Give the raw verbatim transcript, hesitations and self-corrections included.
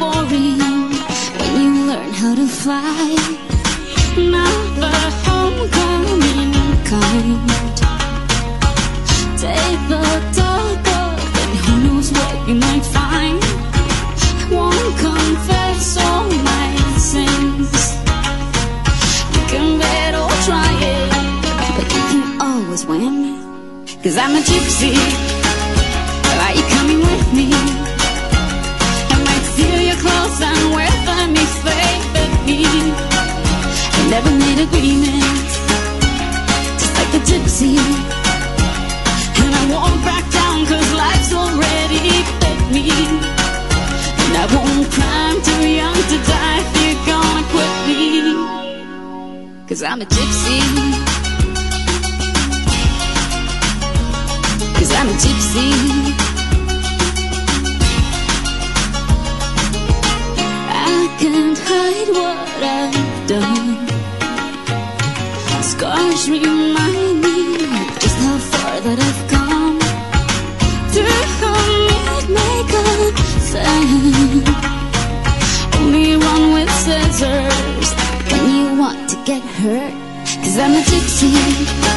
boring when you learn how to fly. Not the homecoming kind. Take the double, and who knows what you might find. Won't confess all my sins. You can bet or try it, but you can always win. 'Cause I'm a gypsy. Are you coming with me? I might steal your clothes and wear them if they fit me. I never made agreements, just like a gypsy. And I won't back down 'cause life's already fit me. And I won't cry, I'm too young to die if you're gonna quit me. 'Cause I'm a gypsy. 'Cause I'm a gypsy. I can't hide what I've done. Scars remind me just how far that I've come.